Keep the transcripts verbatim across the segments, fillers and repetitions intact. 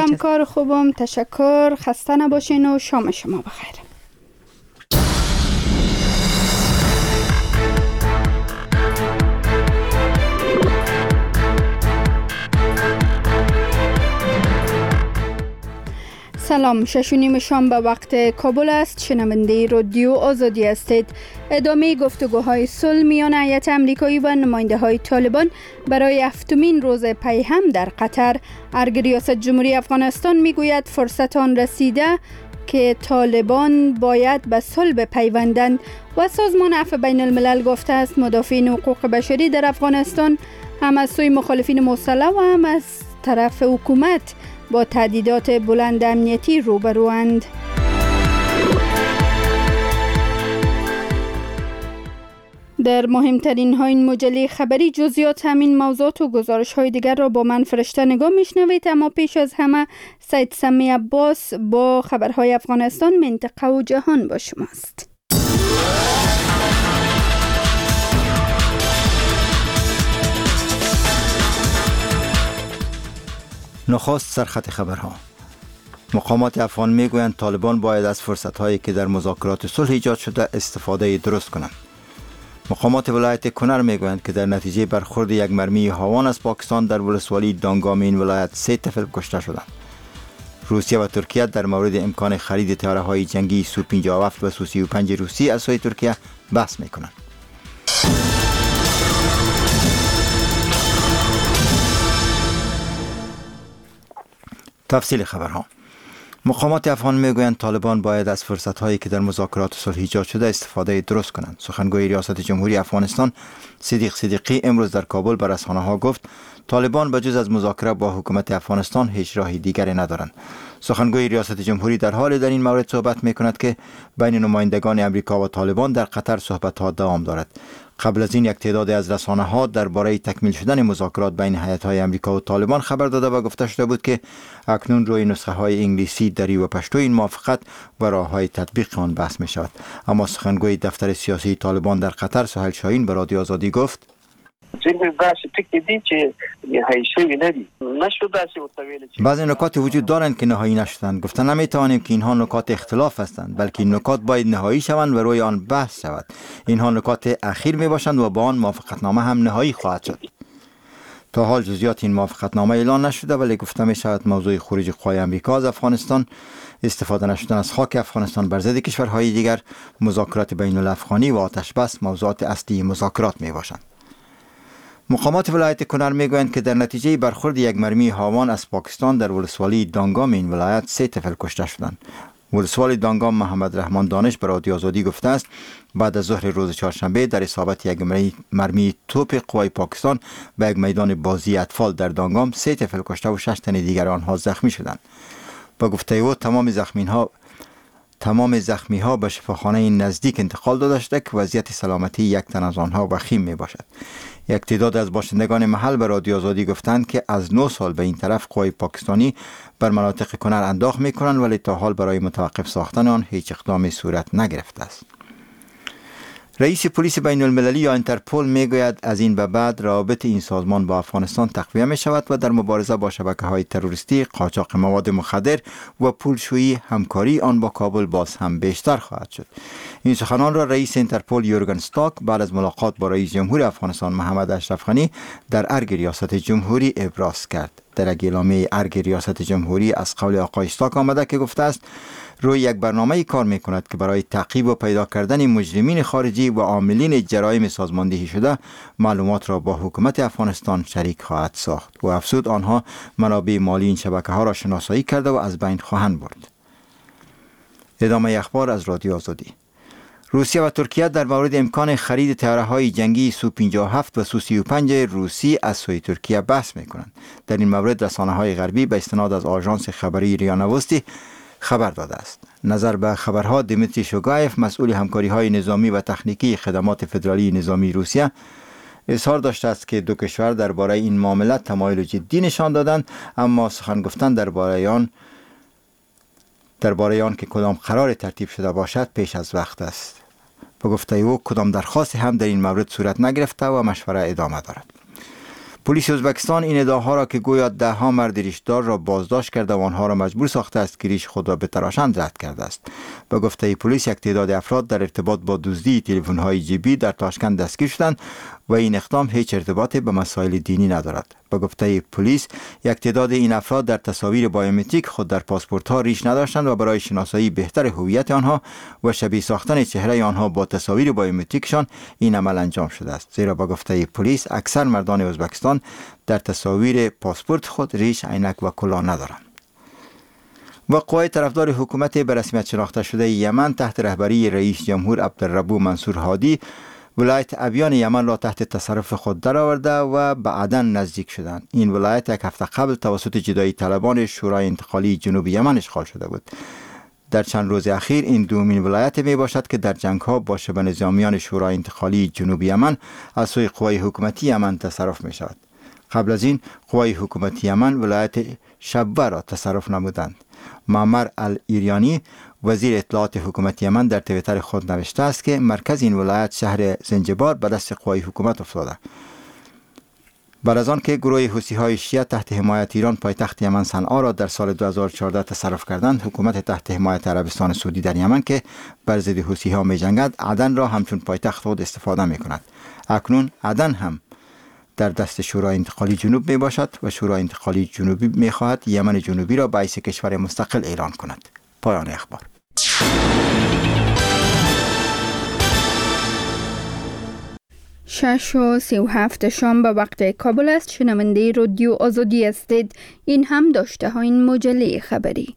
همکار خوبم، تشکر. خسته نباشین و شام شما بخیر. سلام، شش و نیم شام به وقت کابل است. شنونده رادیو آزادی هستید. ادامه گفتگوهای صلح میان هیئت امریکایی و نماینده های طالبان برای هفتمین روز پی هم در قطر. ارگ ریاست جمهوری افغانستان میگوید فرصت آن رسیده که طالبان باید به صلح بپیوندند و سازمان عفو بین الملل گفته است مدافعین حقوق بشری در افغانستان هم از سوی مخالفین مسلح و هم از طرف حکومت با تهدیدات بلند امنیتی روبروند. در مهمترین های این مجله خبری جزئیات همین موضوعات و گزارش های دیگر را با من فرشته نگاه میشنوید، اما پیش از همه سید سمی عباس با خبرهای افغانستان، منطقه و جهان با شماست. نخست سرخط خبرها. مقامات افغان میگویند طالبان باید از فرصت‌هایی که در مذاکرات صلح ایجاد شده استفاده درست کنند. مقامات ولایت کنر میگویند که در نتیجه برخورد یک مرمی هاوان از پاکستان در ولسوالی دانگام این ولایت سه طفل کشته شدند. روسیه و ترکیه در مورد امکان خرید طیاره‌های جنگی سو پنجاه و هفت و سو سی و پنج روسی از سوی ترکیه بحث میکنند. تفصیل خبرها. مقامات افغان میگویند طالبان باید از فرصت‌هایی که در مذاکرات صلح ایجاد شده استفاده درست کنند. سخنگوی ریاست جمهوری افغانستان صدیق صدیقی امروز در کابل به رسانه‌ها گفت طالبان بجز از مذاکره با حکومت افغانستان هیچ راه دیگری ندارند. سخنگوی ریاست جمهوری در حال در این مورد صحبت می‌کند که بین نمایندگان امریکا و طالبان در قطر صحبت‌ها دوام دارد. قبل از این یک تعداد از رسانه‌ها درباره تکمیل شدن مذاکرات بین هیئت‌های امریکا و طالبان خبر داده و گفته شده بود که اکنون روی نسخه‌های انگلیسی، دری و پشتو این موافقت و راه‌های تطبیق آن بحث می‌شود. اما سخنگوی دفتر سیاسی طالبان در قطر سهیل شاهین به رادیو آزادی گفت بعضی نکات وجود دارند که نهایی نشدند. گفته نمیتوانیم که اینها نکات اختلاف هستند، بلکه این نکات باید نهایی شوند و روی آن بحث شود. اینها نکات اخیر می باشند و با آن موافقتنامه هم نهایی خواهد شد. تا حال جزئیات این موافقتنامه اعلان نشده، ولی گفته می شود موضوع خروج قوای امریکا از افغانستان، استفاده نشدن از خاک افغانستان بر ضد کشورهای دیگر، مذاکرات بین الافغانی و آتش بس موضوعات اصلی مذاکرات می باشند. مقامات ولایت کنر میگویند که در نتیجه برخورد یک مرمی هاوان از پاکستان در ولسوالی دانگام این ولایت سه طفل کشته شدند. ولسوالی دانگام محمد رحمان دانش به رادیو آزادی گفته است بعد از ظهر روز چهارشنبه در اصابت یک مرمی توپ قوای پاکستان به یک میدان بازی اطفال در دانگام سه طفل کشته و شش تن دیگر آنها زخمی شدند. با گفته او تمام زخمی‌ها تمام زخمی ها به شفاخانه نزدیک انتقال داده شده که وضعیت سلامتی یک تن از آنها وخیم می باشد. یک تعداد از باشندگان محل به رادیو آزادی گفتند که از نه سال به این طرف قوای پاکستانی بر مناطق کنر انداخت می کنند، ولی تا حال برای متوقف ساختن آن هیچ اقدامی صورت نگرفته است. رئیس پلیس بین المللی یا اینترپل میگوید از این به بعد روابط این سازمان با افغانستان تقویت می شود و در مبارزه با شبکه‌های تروریستی، قاچاق مواد مخدر و پولشویی همکاری آن با کابل باز هم بیشتر خواهد شد. این سخنان را رئیس اینترپل یورگن ستاک بعد از ملاقات با رئیس جمهور افغانستان محمد اشرف غنی در ارگ ریاست جمهوری ابراز کرد. در اعلامیه ارگ ریاست جمهوری از قول آقای استاک آمده که گفته است روی یک برنامه کار می کند که برای تعقیب و پیدا کردن مجرمین خارجی و عاملین جرایم سازماندهی شده معلومات را با حکومت افغانستان شریک خواهد ساخت و افزود آنها منابع مالی این شبکه ها را شناسایی کرده و از بین خواهند برد. ادامه اخبار از رادیو آزادی. روسیه و ترکیه در مورد امکان خرید طیاره‌های جنگی سو پنجاه و هفت و سو سی و پنج روسی از سوی ترکیه بحث می‌کنند. در این مورد رسانه‌های غربی به استناد از آژانس خبری ریا نوستی خبر داده است. نظر به خبرها دیمیتری شوگایف مسئول همکاری‌های نظامی و تکنیکی خدمات فدرالی نظامی روسیه اظهار داشته است که دو کشور درباره این معامله تمایل جدی نشان دادند، اما سخن گفتن درباره آن درباره آن که کدام قرار ترتیب شده باشد پیش از وقت است. به گفته او کدام درخواست هم در این مورد صورت نگرفته و مشوره ادامه دارد. پلیس ازبکستان این ادعاها را که گویا ده ها مرد ریشدار را بازداشت کرده و آنها را مجبور ساخته است که ریش خود را بتراشند رد کرده است. به گفته پلیس یک تعداد افراد در ارتباط با دزدی تلفن‌های جیبی در تاشکند دستگیر شدند و این اقدام هیچ ارتباطی به مسائل دینی ندارد. به گفته پلیس یک تعداد این افراد در تصاویر بایومتریک خود در پاسپورت‌ها ریش نداشتند و برای شناسایی بهتر هویت آنها و شبیه ساختن چهره آنها با تصاویر بایومتریکشان این عمل انجام شده است. زیرا به گفته پلیس اکثر مردان ازبکستان در تصاویر پاسپورت خود ریش، عینک و کلاه ندارند. و قوای طرفدار حکومت به رسمیت شناخته شده یمن تحت رهبری رئیس جمهور عبدالربو منصور هادی ولایت ابیان یمن را تحت تصرف خود درآورده و به عدن نزدیک شدند. این ولایت یک هفته قبل توسط جدایی طلبان شورای انتقالی جنوب یمن اشغال شده بود. در چند روز اخیر این دومین ولایت می باشد که در جنگ ها با شبه نظامیان شورای انتقالی جنوب یمن از سوی قوای حکومتی یمن تصرف می شود. قبل از این قوای حکومتی یمن ولایت شبوه را تصرف نمودند. معمر الایریانی وزیر اطلاعات حکومت یمن در توییتر خود نوشته است که مرکز این ولایت شهر زنجبار به دست قوای حکومت افتاده. بعد از آن که گروه حوثی‌های شیعه تحت حمایت ایران پایتخت یمن صنعا را در سال دو هزار و چهارده تصرف کردند، حکومت تحت حمایت عربستان سعودی در یمن که بر ضد حوثی‌ها می‌جنگد عدن را همچون پایتخت خود استفاده می‌کند. اکنون عدن هم در دست شورای انتقالی جنوب می باشد و شورای انتقالی جنوبی می خواهد یمن جنوبی را به حیث کشور مستقل اعلان کند. پایان اخبار. شش و سی و هفت شام به وقت کابل است. شنونده رادیو آزادی هستید. این هم داشته ها این مجله خبری.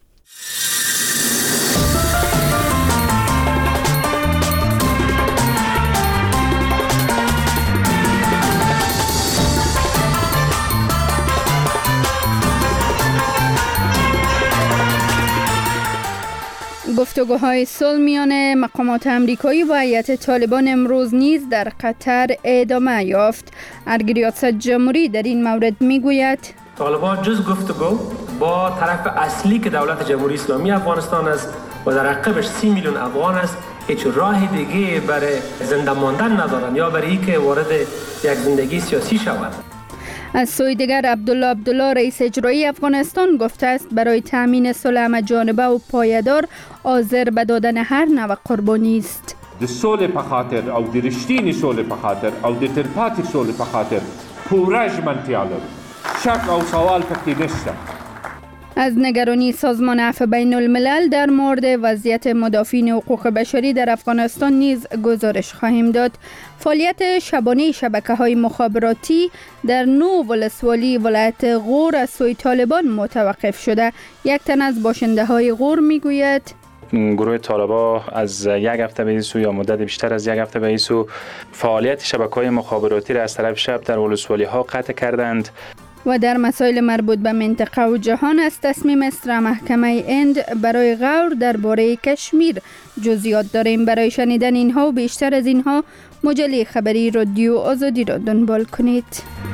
گفتگوهای صلح میان مقامات امریکایی و هیئت طالبان امروز نیز در قطر ادامه یافت. ریاست جمهوری در این مورد میگوید طالبان جز گفتگو با طرف اصلی که دولت جمهوری اسلامی افغانستان است و در عقبش سی میلیون افغان است هیچ راه دیگه برای زنده ماندن ندارند یا برای اینکه وارد یک زندگی سیاسی شوند. از سوی دیگر عبدالله عبدالله رئیس اجرایی افغانستان گفته است برای تامین صلح همه‌جانبه و پایدار حاضر به دادن هر نوع قربانی است. د صلح په خاطر او د رښتینې صلح په خاطر او د تلپاتې صلح په خاطر پوره ژمنتیا لرو. شک او سوال پکې نشته. از نگرانی سازمان عفو بین الملل در مورد وضعیت مدافعین حقوق بشری در افغانستان نیز گزارش خواهیم داد. فعالیت شبانه شبکه‌های مخابراتی در نو ولسوالی ولایت غور از سوی طالبان متوقف شده. یک تن از باشنده‌های غور میگوید گروه طالبان از یک هفته به این سو یا مدت بیشتر از یک هفته به این سو فعالیت شبکه‌های مخابراتی را از طرف شب در ولسوالی‌ها قطع کردند. و در مسائل مربوط به منطقه و جهان از تصمیم اصرا محکمه هند برای غور درباره کشمیر جزئیات داریم. برای شنیدن اینها و بیشتر از اینها مجله خبری رادیو آزادی را دنبال کنید.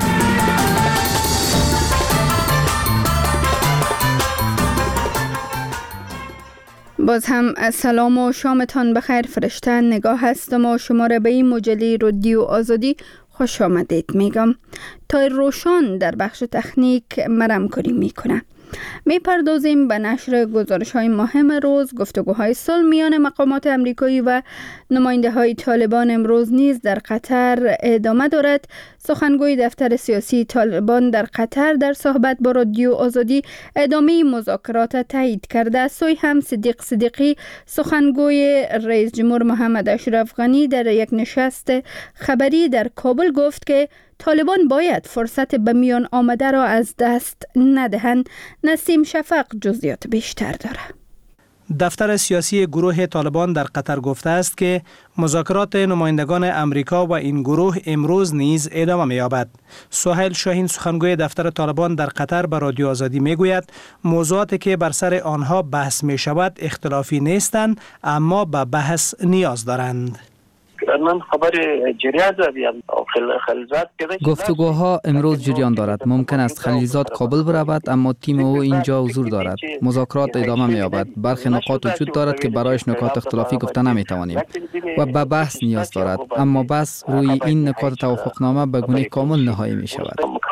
باز هم سلام و شامتان بخیر. فرشته نگاه هستم و شما را به این مجله رادیو آزادی خوش آمدید میگم. تا روشان در بخش تکنیک مرم کاری میکنه. میپردازیم به نشر گزارش های مهم روز. گفتگوهای صلح میان مقامات امریکایی و نماینده های طالبان امروز نیز در قطر ادامه دارد. سخنگوی دفتر سیاسی طالبان در قطر در صحبت با رادیو آزادی ادامه مذاکرات تایید کرده. از سوی هم صدیق صدیقی سخنگوی رئیس جمهور محمد اشرف غنی در یک نشست خبری در کابل گفت که طالبان باید فرصت به میان آمده را از دست ندهند. نسیم شفق جزئیات بیشتر داره. دفتر سیاسی گروه طالبان در قطر گفته است که مذاکرات نمایندگان امریکا و این گروه امروز نیز ادامه می‌یابد. سهیل شاهین سخنگوی دفتر طالبان در قطر به رادیو آزادی میگوید موضوعاتی که بر سر آنها بحث می‌شود اختلافی نیستند اما به بحث نیاز دارند. من خبر جریان دارم خلیزات گفتگوها امروز جریان دارد. ممکن است خلیزات کابل برود اما تیم او اینجا حضور دارد. مذاکرات ادامه می‌یابد. برخی نکات وجود دارد که برایش نکات اختلافی گفته نمی‌توانیم و به بحث نیاز دارد اما بس روی این نکات توافقنامه به گونه کامل نهایی می‌شود.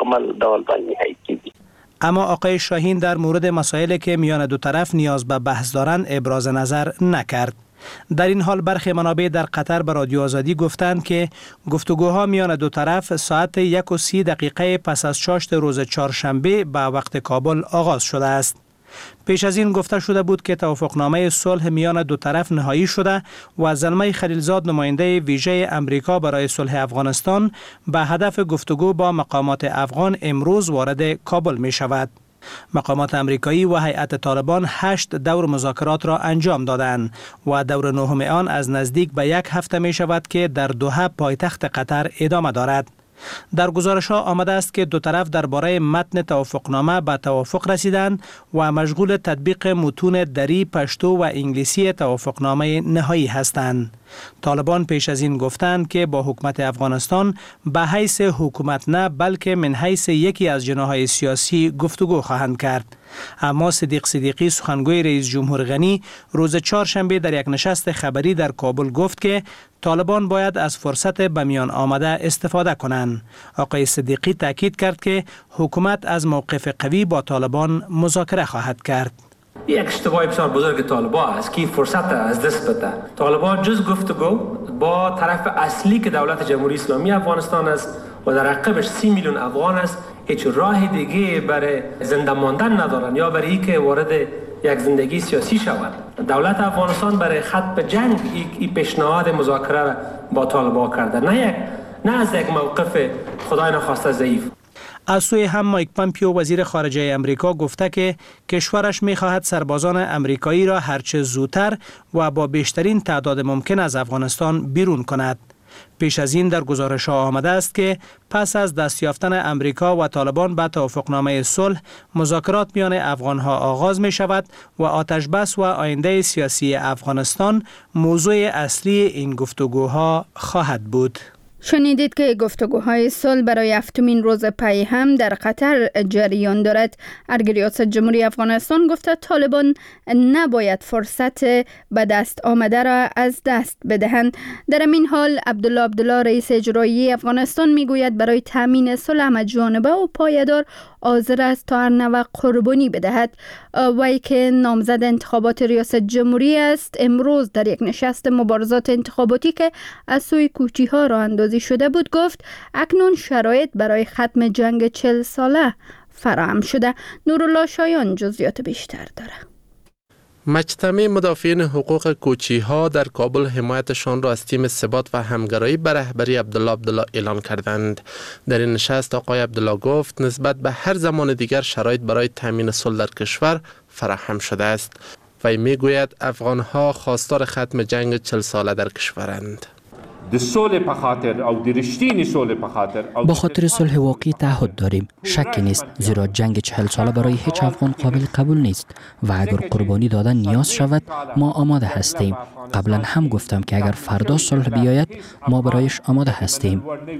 مکمل داولبندی هایی. اما آقای شاهین در مورد مسائلی که میان دو طرف نیاز به بحث دارند ابراز نظر نکرد. در این حال برخی منابع در قطر به رادیو آزادی گفتند که گفتگوها میان دو طرف ساعت یک و سی دقیقه پس از چاشت روز چهارشنبه به وقت کابل آغاز شده است. پیش از این گفته شده بود که توافقنامه صلح میان دو طرف نهایی شده و زلمه خلیلزاد نماینده ویژه امریکا برای صلح افغانستان به هدف گفتگو با مقامات افغان امروز وارد کابل می شود. مقامات امریکایی و هیئت طالبان هشت دور مذاکرات را انجام دادند و دور نهم آن از نزدیک به یک هفته می شود که در دوحه پایتخت قطر ادامه دارد. در گزارش ها آمده است که دو طرف درباره متن توافقنامه به توافق رسیدند و مشغول تطبیق متون دری، پشتو و انگلیسی توافقنامه نهایی هستند. طالبان پیش از این گفتند که با حکومت افغانستان به حیث حکومت نه بلکه من حیث یکی از جناح‌های سیاسی گفتگو خواهند کرد. اما صدیق صدیقی سخنگوی رئیس جمهور غنی روز چهارشنبه در یک نشست خبری در کابل گفت که طالبان باید از فرصت به میان آمده استفاده کنند. آقای صدیقی تاکید کرد که حکومت از موقف قوی با طالبان مذاکره خواهد کرد. یک اشتباه بسیار بزرگ طالبان است که فرصت از دست بده. طالبان جز گفتگو با طرف اصلی که دولت جمهوری اسلامی افغانستان است و در عقبش سی میلیون افغان است هیچ راه دیگه برای زنده ماندن ندارن یا برای اینکه وارد یک زندگی سیاسی شوند. دولت افغانستان برای ختم جنگ این پیشنهاد مذاکره را با طالبان کرده، نه یک نه از یک موقف خدای نخواسته ضعیف. از سوی هم مایک پامپیو وزیر خارجه امریکا گفته که کشورش می‌خواهد سربازان امریکایی را هرچه زودتر و با بیشترین تعداد ممکن از افغانستان بیرون کند. پیش از این در گزارش ها آمده است که پس از دست یافتن امریکا و طالبان به توافقنامه صلح، مذاکرات میان افغان ها آغاز می شود و آتش بس و آینده سیاسی افغانستان موضوع اصلی این گفتگوها خواهد بود. شنیدید که گفتگوهای صلح برای هفتمین روز پی هم در قطر جریان دارد. ارگ ریاست جمهوری افغانستان گفته طالبان نباید فرصت به دست آمده را از دست بدهند. در این حال عبدالله عبدالله رئیس اجرایی افغانستان میگوید برای تامین صلح همه‌جانبه و پایدار حاضر است تا هر نوع قربانی بدهد. وی که نامزد انتخابات ریاست جمهوری است امروز در یک نشست مبارزات انتخاباتی که از سوی کوچی ها راه اندازی شده بود گفت اکنون شرایط برای ختم جنگ چهل ساله فراهم شده. نورالله شایان جزئیات بیشتر داره. مجتمع مدافعین حقوق کوچی‌ها در کابل حمایتشان را از تیم ثبات و همگرایی به رهبری عبدالله عبدالله اعلان کردند. در این نشست آقای عبدالله گفت نسبت به هر زمان دیگر شرایط برای تامین صلح در کشور فراهم شده است. وی میگوید افغان‌ها خواستار ختم جنگ چهل ساله در کشورند. با خاطر صلح واقعی تعهد داریم. شکی نیست، زیرا جنگ چهل ساله برای هیچ افغان قابل قبول نیست و اگر قربانی دادن نیاز شود ما آماده هستیم. قبلا هم گفتم که اگر فردا صلح بیاید ما برایش آماده هستیم.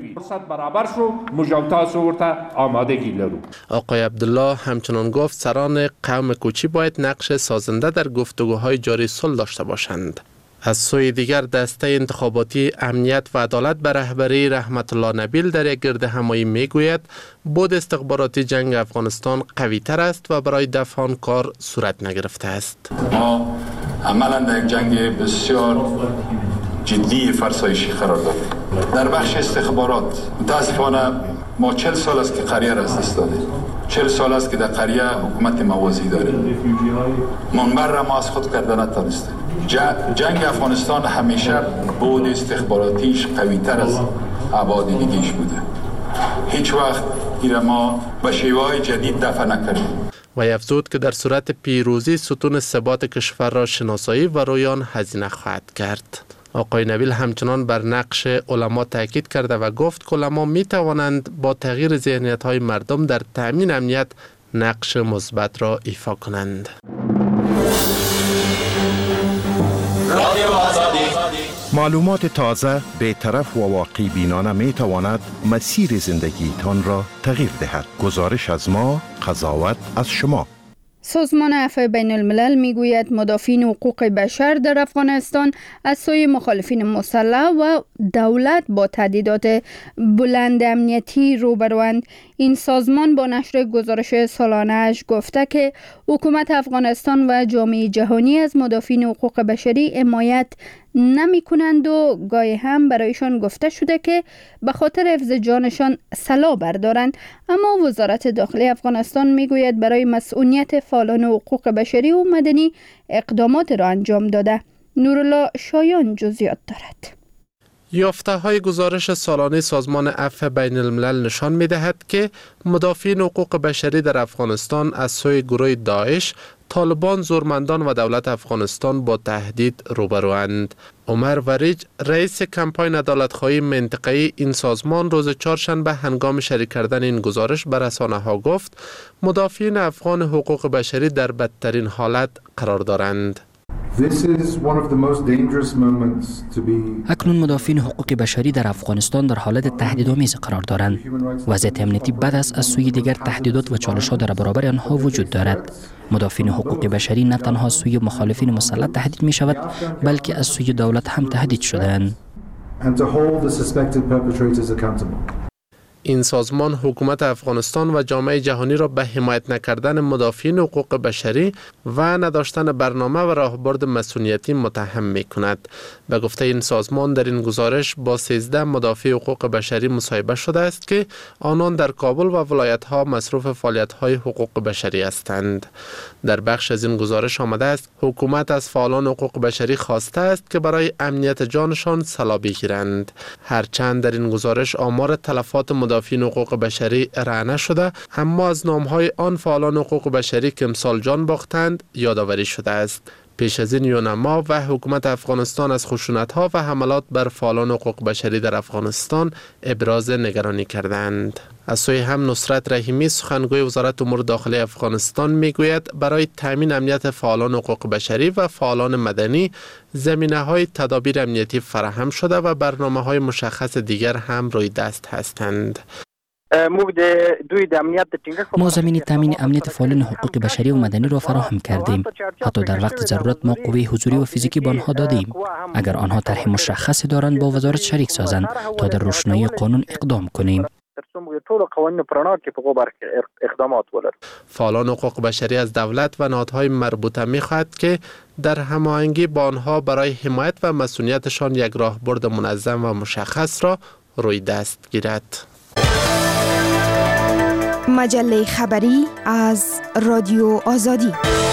آقای عبدالله همچنان گفت سران قوم کوچی باید نقش سازنده در گفتگوهای جاری صلح داشته باشند. از سوی دیگر دسته انتخاباتی امنیت و عدالت به رهبری رحمت الله نبیل در یک گرد همایی میگوید بود استخباراتی جنگ افغانستان قوی تر است و برای دفع آن کار صورت نگرفته است. ما عملا در یک جنگ بسیار جدی فرسایشی قرار داریم. در بخش استخبارات متاسفانه ما چهل سال است که قریه را از دست دادیم. چهل سال است که در قریه حکومت موازی داریم. منبر را ما از خود کرده نتانستیم. جنگ افغانستان همیشه بود استخباراتیش قوی تر از ابعاد دیگه‌اش بوده. هیچ وقت این ما به شیوه‌های جدید دفع نکردیم. و افزود که در صورت پیروزی ستون ثبات کشور را شناسایی و رویان هزینه خواهد کرد. آقای نبیل همچنان بر نقش علما تاکید کرده و گفت که علما می توانند با تغییر ذهنیت‌های مردم در تأمین امنیت نقش مثبت را ایفا کنند. معلومات تازه، بی‌طرف و واقعی بینانه می تواند مسیر زندگیتان را تغییر دهد. گزارش از ما، قضاوت از شما. سازمان عفو بین الملل میگوید مدافعین حقوق بشر در افغانستان از سوی مخالفین مسلح و دولت با تهدیدات بلند امنیتی روبروند. این سازمان با نشر گزارش سالانه‌اش گفته که حکومت افغانستان و جامعه جهانی از مدافعین حقوق بشری حمایت نمی کنند و گاهی هم برایشان گفته شده که به خاطر حفظ جانشان سلاح بردارند. اما وزارت داخلی افغانستان میگوید برای مسئولیت فعالان حقوق بشری و مدنی اقدامات را انجام داده. نورالله شایان جزئیات دارد. یافته های گزارش سالانه سازمان عفو بین الملل نشان می دهد که مدافعین حقوق بشری در افغانستان از سوی گروه داعش، طالبان، زورمندان و دولت افغانستان با تهدید روبروند. عمر وریج، رئیس کمپاین عدالت‌خواهی منطقه‌ای این سازمان، روز چهارشنبه هنگام شریک کردن این گزارش به رسانه‌ها گفت مدافعین افغان حقوق بشری در بدترین حالت قرار دارند. اکنون مدافعین حقوق بشری در افغانستان در حالت تهدیدآمیز قرار دارند. وضعیت امنیتی بد است، از سوی دیگر تهدیدات و چالش‌ها در برابر آنها وجود دارد. مدافعین حقوق بشری نه تنها از سوی مخالفین مسلح تهدید می شود، بلکه از سوی دولت هم تهدید شده‌اند. این سازمان حکومت افغانستان و جامعه جهانی را به حمایت نکردن مدافعین حقوق بشری و نداشتن برنامه و راهبرد مسئولیتی متهم می کند. به گفته این سازمان در این گزارش با سیزده مدافع حقوق بشری مصاحبه شده است که آنان در کابل و ولایت ها مصروف فعالیت های حقوق بشری هستند. در بخش از این گزارش آمده است حکومت از فعالان حقوق بشری خواسته است که برای امنیت جانشان سلاح بگیرند. هرچند در این گزارش آمار تلفات مدافعین حقوق بشری ارائه نشده، اما از نامهای آن فعالان حقوق بشری که امسال جان باختند یادآوری شده است. پیش از این یونما و حکومت افغانستان از خشونت‌ها و حملات بر فعالان حقوق بشری در افغانستان ابراز نگرانی کردند. از سوی هم نصرت رحیمی، سخنگوی وزارت امور داخلی افغانستان، میگوید برای تامین امنیت فعالان حقوق بشری و فعالان مدنی زمینه‌های تدابیر امنیتی فراهم شده و برنامه‌های مشخص دیگر هم روی دست هستند. ما زمین تامین امنیت فعالان حقوق بشری و مدنی را فراهم کردیم. حتی در وقت ضرورت ما قوه حضوری و فیزیکی به آنها دادیم. اگر آنها طرح مشخصی دارند با وزارت شریک سازند تا در روشنایی قانون اقدام کنیم. فعالان حقوق بشری از دولت و نهادهای مربوطه می‌خواهد که در هماهنگی با آنها برای حمایت و مسئولیتشان یک راهبرد منظم و مشخص را روی دست گیرد. مجله خبری از رادیو آزادی.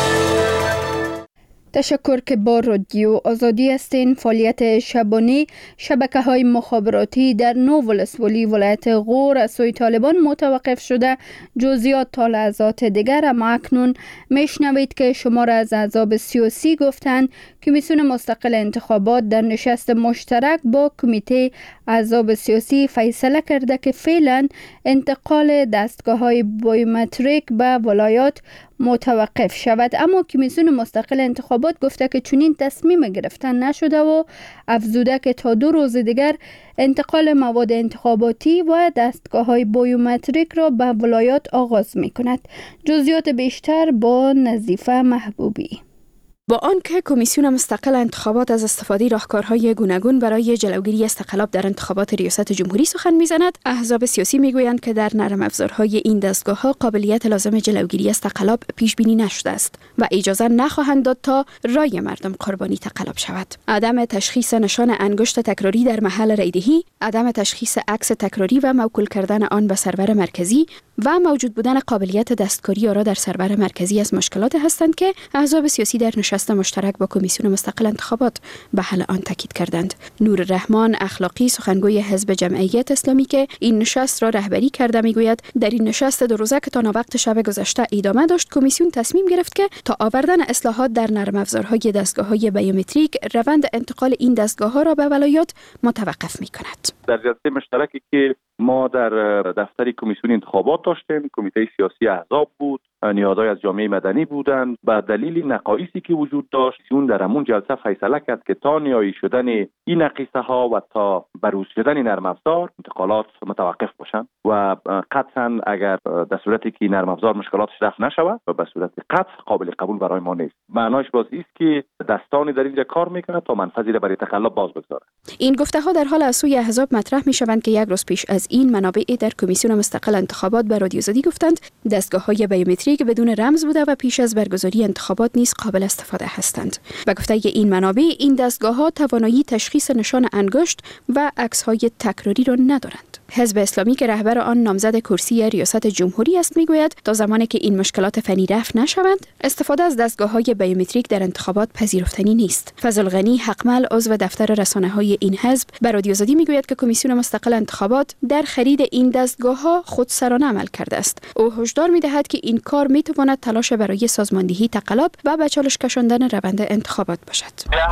تشکر که با رادیو آزادی هستین. فعالیت شبانه شبکه‌های مخابراتی در نو ولسوالی ولایت غور از سوی طالبان متوقف شده. جزئیات تا لحظات دیگر، اما اکنون میشنوید که شمار از احزاب سیاسی گفتند کمیسیون مستقل انتخابات در نشست مشترک با کمیته احزاب سیاسی فیصله کرده که فعلا انتقال دستگاه‌های بایومتریک به ولایات متوقف شود. اما کمیسیون مستقل انتخابات گفته که چنین تصمیم گرفتن نشده و افزوده که تا دو روز دیگر انتقال مواد انتخاباتی و دستگاه‌های بایومتریک را به ولایات آغاز می‌کند. جزئیات بیشتر با نظیفه محبوبی. با آنکه کمیسیون مستقل انتخابات از استفاده راهکارهای گوناگون برای جلوگیری از تقلب در انتخابات ریاست جمهوری سخن می‌زند، احزاب سیاسی می‌گویند که در نرم افزارهای این دستگاه‌ها قابلیت لازم جلوگیری از تقلب پیش بینی نشده است و اجازه نخواهند داد تا رای مردم قربانی تقلب شود. عدم تشخیص نشان انگشت تکراری در محل رایدهی، عدم تشخیص عکس تکراری و موکول کردن آن به سرور مرکزی و موجود بودن قابلیت دستکاری آن را در سرور مرکزی از مشکلات هستند که احزاب سیاسی در نشست مشترک با کمیسیون مستقل انتخابات به حل آن تاکید کردند. نور رحمان اخلاقی، سخنگوی حزب جمعیت اسلامی که این نشست را رهبری کرده، میگوید در این نشست دو روزه که تا وقت شب گذشته ادامه داشت، کمیسیون تصمیم گرفت که تا آوردن اصلاحات در نرم افزارهای دستگاه‌های بیومتریک روند انتقال این دستگاه‌ها را به ولایات متوقف می‌کند. در جلسه مشترکی که ما در دفتر کمیسیون انتخابات داشتیم، کمیته سیاسی احزاب بود، نیازهای از جامعه مدنی بودند. به دلیل نقایصی که وجود داشت اون در همون جلسه فیصله کرد که تا نهایی شدن این نقیصه ها و تا بروز شدن نرم افزار انتقالات متوقف باشند و قطعا اگر در صورتی که نرم افزار مشکلاتش رفع نشود و به صورت قطع قابل قبول برای ما نیست. معناش باز است که دستانی در اینجا کار میکنه تا منفذی را برای تقلب باز بگذاره. این گفته ها در حال از سوی احزاب مطرح می شوند که یک روز پیش از این منابع در کمیسیون مستقل انتخابات به رادیو زدی گفتند دستگاه های بیومتریک بدون رمز بوده و پیش از برگزاری انتخابات نیز قابل استفاده هستند. به گفته این منابع این دستگاه ها توانایی تشخیص نشان انگشت و عکس های تکراری را ندارند. حزب اسلامی که رهبر آن نامزد کرسی ریاست جمهوری است میگوید تا زمانی که این مشکلات فنی رفع نشوند استفاده از دستگاه های بیومتریک در انتخابات پذیرفتنی نیست. فضل غنی حقمل عضو دفتر رسانه های این حزب به رادیو زدی میگوید که کمیسیون مستقل انتخابات در خرید این دستگاه ها خودسرانه عمل کرده است. او هشدار میدهد که این کار میتواند تلاش برای سازماندهی تقلب و به چالش کشاندن روند انتخابات باشد.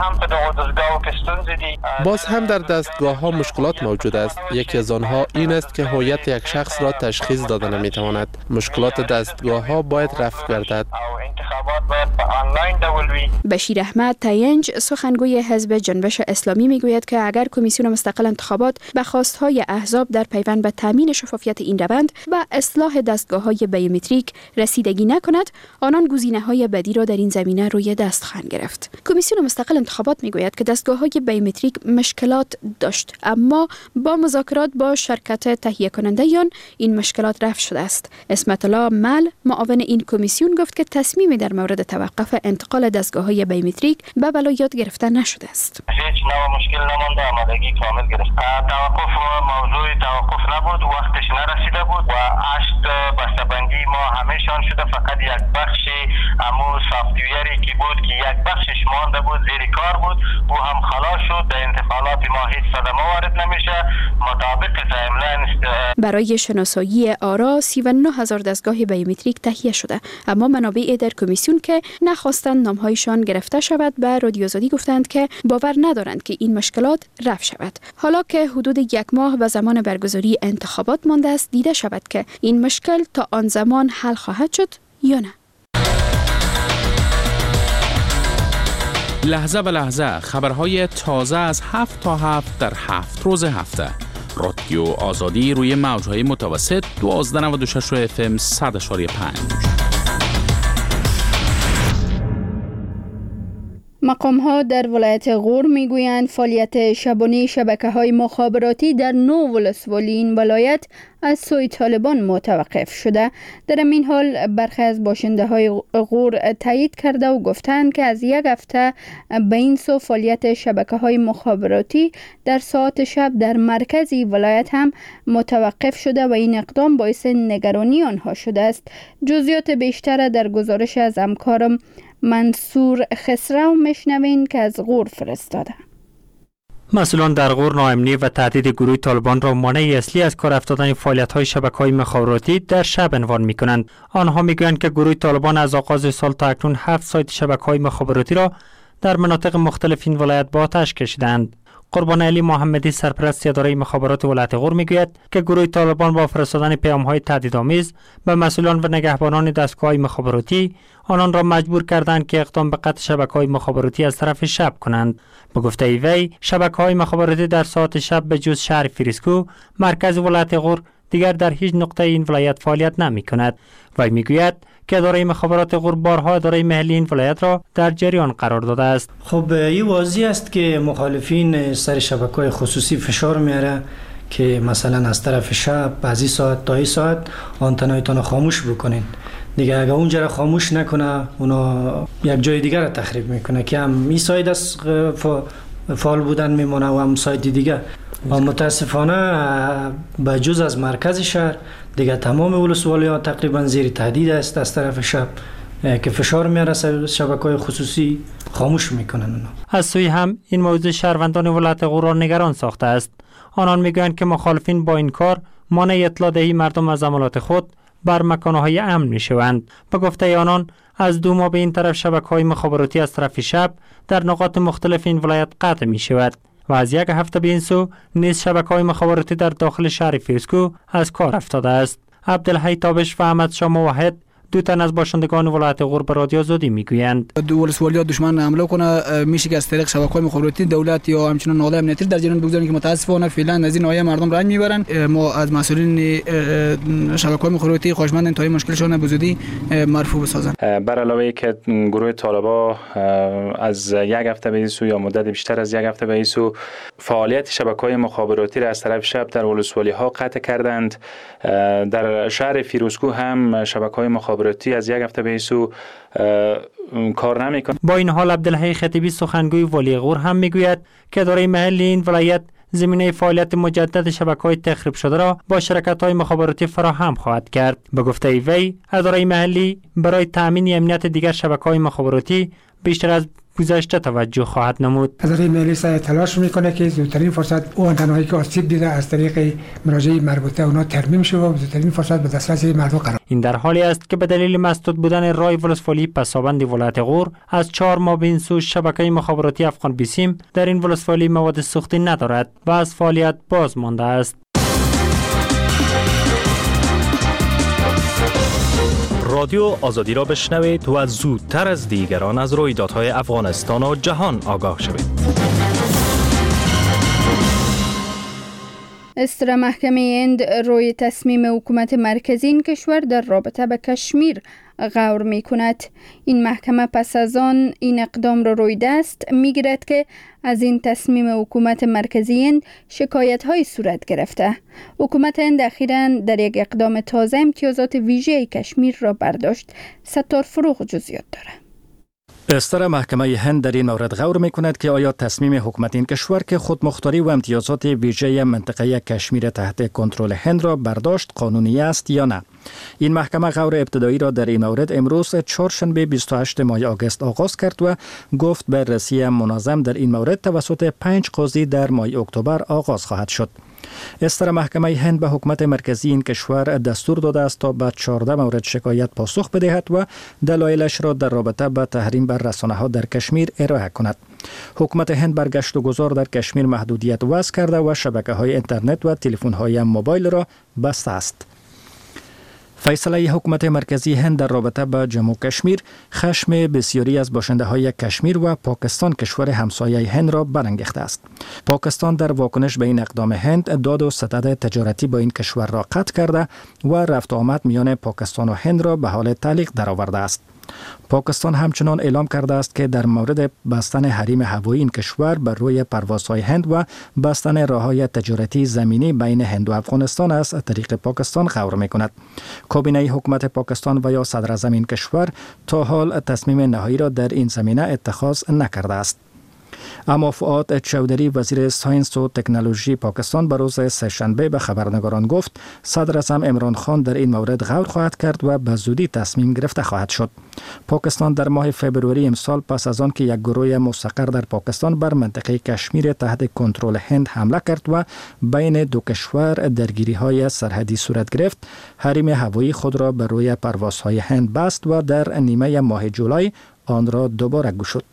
باز هم در دستگاه ها مشکلات موجود است. یکی از آنها این است که هویت یک شخص را تشخیص داده نمیتواند. مشکلات دستگاه ها باید رفع گردد. بشیر احمد تاینج سخنگوی حزب جنبش اسلامی میگوید که اگر کمیسیون مستقل انتخابات به خواستهای احزاب در پیوند به تامین شفافیت این روند و اصلاح دستگاه‌های بیومتریک رسیدگی نکند، آنان گزینه‌های بدی را در این زمینه روی دست خواهند گرفت. کمیسیون مستقل انتخابات میگوید که دستگاه‌های بیومتریک مشکلات داشت، اما با مذاکرات با شرکت تهیه کنندگان این مشکلات رفع شده است. اسمت الله مل معاون این کمیسیون گفت که تصمیمی در مورد توقف انتقال دستگاه‌های بیومتریک به ولایات گرفته نشده است. هیچ نوع مشکل نمانده، آمادگی کامل گرفت. توقف موضوع توقف نبود، وقتش نرسیده بود و هشت بسته‌بندی ما همه‌شان شده، فقط یک بخش امو سافت‌ویری که بود که یک بخشش مانده بود زیر کار بود و هم خلاص شد. در انتقالات ما هیچ صدمه وارد نمیشه. مطابق تایملاین برای شناسایی آرا سی و نه هزار دستگاه بیومتریک تهیه شده، اما منابع در کمیسیون که نخواستند نامهایشان گرفته شود به رادیو زدی گفتند که باور ندارند که این مشکلات رفع شود. حالا که حدود یک ماه به زمان برگزاری انتخابات مانده است، دیده شود که این مشکل تا آن زمان حل خواهد شد یا نه. لحظه به لحظه خبرهای تازه از هفت تا هفت در هفت روز هفته. رادیو آزادی روی موجهای متوسط دوازده نود و شش اف ام صد و پنج. مقام ها در ولایت غور میگویند فعالیت شبانه شبکه های مخابراتی در نو ولسوالی این ولایت از سوی طالبان متوقف شده. در این حال برخی از باشنده های غور تایید کرده و گفتند که از یک هفته به این سو فعالیت شبکه های مخابراتی در ساعت شب در مرکزی ولایت هم متوقف شده و این اقدام باعث نگرانی آنها شده است. جزئیات بیشتر در گزارش از همکارم منصور خسرو میشنوین که از غور فرستاده. مسئولان در غور ناامنی و تهدید گروه طالبان را مانع اصلی از کار افتادن فعالیت‌های شبکه‌های مخابراتی در شب عنوان می‌کنند. آنها می‌گویند که گروه طالبان از آغاز سال تا اکنون هفت سایت شبکه‌های مخابراتی را در مناطق مختلف این ولایت به آتش کشیدند. قربان علی محمدی سرپرست اداره مخابرات ولایت غور میگوید که گروه طالبان با فرستادن پیام‌های تهدیدآمیز به مسئولان و نگهبانان دستگاه‌های مخابراتی آنان را مجبور کردند که اقدام به قطع شبکه‌های مخابراتی از طرف شب کنند. به گفته وی شبکه‌های مخابراتی در ساعت شب به جز شهر فریسکو مرکز ولایت غور دیگر در هیچ نقطه این ولایت فعالیت نمی‌کند. وی میگوید که اداره مخابرات غور بارها اداره محلی این ولایت را در جریان قرار داده است. خب این واضح است که مخالفین سر شبکه‌های خصوصی فشار میاره که مثلا از طرف شب بعضی ساعت تا این ساعت آنتنایتان خاموش بکنین. دیگه اگه اونجا را خاموش نکنه اونا یک جای دیگر را تخریب میکنه که هم این سایت از فعال بودن میمونه و هم سایت دیگه. و متاسفانه به جز از مرکز شهر دیگه تمام ولسوالی ها تقریبا زیر تهدید است از طرف شب که فشار میاره شبکه‌های خصوصی خاموش میکنن اونا. از سوی هم این موضوع شهروندان ولایت غور را نگران ساخته است. آنان میگویند که مخالفین با این کار مانع اطلاع دهی مردم از عملات خود بر مکانهای امن میشوند. به گفته آنان از دو ماه به این طرف شبکه‌های مخابراتی از طرف شب در نقاط مختلف این ولایت قطع میشود. و از یک هفته به این سو نیز شبکه‌های مخابراتی در داخل شهر فیسکو از کار افتاده است. عبدالحی تابش و احمد شاه موحد دو تن از باشندگان ولایت غور به رادیو آزادی میگویند دو ولسوالیات دشمن حمله کنه میشه که از طریق شبکه‌های مخابراتی دولت یا همچنین نهادهای امنیتی در جریان بگذارن که متاسفانه فعلا از این ناحیه مردم رنج میبرن. ما از مسئولین شبکه‌های مخابراتی خواهشمندیم تا این مشکلشون به زودی مرفوع بسازن. بر علاوه ای که گروه طالبان از یک هفته به این سو یا مدت بیشتر از یک هفته به این سو فعالیت شبکه‌های مخابراتی را از طرف شب در ولسوالی‌ها قطع کردند، در شهر فیروزکو هم شبکه‌های مخابراتی از یک هفته به سو کار نمی‌کنه. با این حال عبدالحی خطیبی سخنگوی والی غور هم میگوید که اداره محلی این ولایت زمینه فعالیت مجدد شبکه‌های تخریب شده را با شرکت‌های مخابراتی فراهم خواهد کرد. به گفته وی اداره محلی برای تأمین امنیت دیگر شبکه‌های مخابراتی بیشتر از گذشته توجه خواهد نمود. اداره ملی سعی تلاش میکنه که زودترین فرصت اون تنهایی که آسیب دیده از طریق مراجعه مربوطه اونا ترمیم شه و زودترین فرصت به دسترس مردم قرار. این در حالی است که به دلیل مسدود بودن رای ولسوالی پسابند ولایت غور از چهار ماه به این سو شبکه مخابراتی افغان بیسیم در این ولسوالی مواد سوختی ندارد و از فعالیت باز مانده است. رادیو آزادی را بشنوید و زودتر از دیگران از رویدادهای افغانستان و جهان آگاه شوید. استرا محکمه هند روی تصمیم حکومت مرکزی این کشور در رابطه به کشمیر غور می کند. این محکمه پس از آن این اقدام را روی دست می گیرد که از این تصمیم حکومت مرکزی هند شکایت های صورت گرفته. حکومت هند اخیراً در یک اقدام تازه امتیازات ویژه کشمیر را برداشت. ستار فروغ جزئیات دارد. استر محکمه هند در این مورد غور می کند که آیا تصمیم حکومت این کشور که خودمختاری و امتیازات ویژه منطقه کشمیر تحت کنترل هند را برداشت قانونی است یا نه. این محکمه غور ابتدایی را در این مورد امروز چهارشنبه بیست و هشتم ماه آگوست آغاز کرد و گفت بررسی منظم در این مورد توسط پنج قاضی در ماه اکتبر آغاز خواهد شد. استر محکمه هند به حکومت مرکزی این کشور دستور داده است تا به چهارده مورد شکایت پاسخ بدهد و دلایلش را در رابطه با تحریم بر رسانه‌ها در کشمیر ارائه کند. حکومت هند بر گشت و گذار در کشمیر محدودیت وضع کرده و شبکه‌های اینترنت و تلفن‌های موبایل را بسته است. فیصله حکومت مرکزی هند در رابطه با جموں کشمیر خشم بسیاری از باشنده های کشمیر و پاکستان کشور همسایه هند را برانگیخته است. پاکستان در واکنش به این اقدام هند داد و ستد تجارتی با این کشور را قطع کرده و رفت و آمد میان پاکستان و هند را به حال تعلیق درآورده است. پاکستان همچنان اعلام کرده است که در مورد بستن حریم هوایی این کشور بر روی پروازهای هند و بستن راههای تجارتی زمینی بین هند و افغانستان از طریق پاکستان غور می‌کند. کابینه حکومت پاکستان و یا صدر اعظم این کشور تا حال تصمیم نهایی را در این زمینه اتخاذ نکرده است. اما فؤاد چودری وزیر ساینس و تکنولوژی پاکستان به روز سه‌شنبه به خبرنگاران گفت صدر اعظم عمران خان در این مورد غور خواهد کرد و به زودی تصمیم گرفته خواهد شد. پاکستان در ماه فوریه امسال پس از آن که یک گروه مستقر در پاکستان بر منطقه کشمیر تحت کنترل هند حمله کرد و بین دو کشور درگیری‌های سرحدی صورت گرفت، حریم هوایی خود را بر روی پروازهای هند بست و در نیمه ماه جولای آن را دوباره گشود.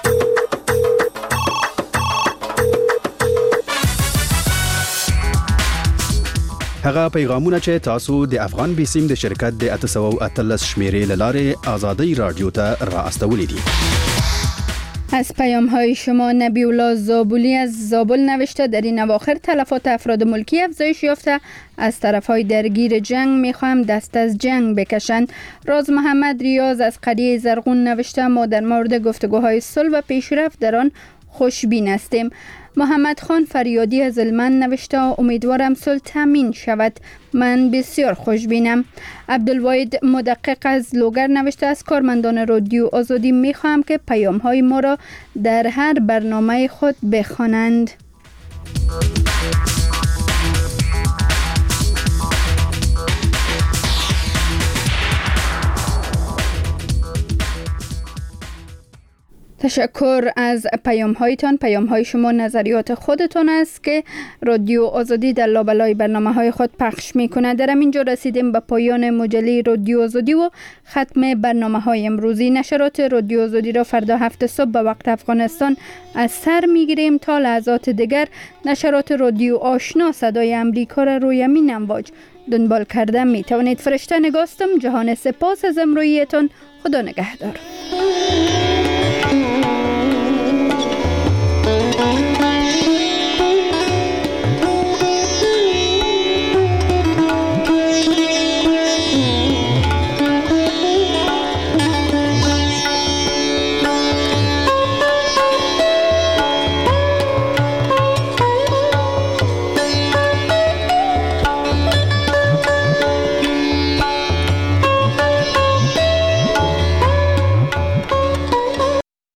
هغه پیغامونه چې تاسو د افغان بیسیم د شرکت د اتسو اتلس شمیرې لاره آزادی رادیو ته را استولی دي. از پیام های شما نبی الله زابولی از زابل نوشته در این اواخر تلفات افراد ملکی افزایش یافته، از طرف های درگیر جنگ میخواهم دست از جنگ بکشند. راز محمد ریاض از قریه زرغون نوشته ما در مورد گفتگوهای صلح و پیشرفت در آن خوشبین هستیم. محمد خان فریادی از المن نوشته امیدوارم صلح تامین شود، من بسیار خوشبینم. عبدالواحد مدقق از لوگر نوشته از کارمندان رادیو آزادی میخواهم که پیام های ما را در هر برنامه خود بخوانند. تشکر از پیام هایتان. پیام های شما نظریات خودتان است که رادیو آزادی در لابلای برنامه های خود پخش می کند. در اینجا رسیدیم به پایان مجله رادیو آزادی و ختم برنامه های امروزی. نشرات رادیو آزادی را فردا هفت صبح به وقت افغانستان از سر می گیریم. تا لحظات دیگر نشرات رادیو آشنا صدای امریکا را روی همین امواج دنبال کرده می توانید. فرشته نگاستم. جهان سپاس از امرویتان. خدا نگهدار.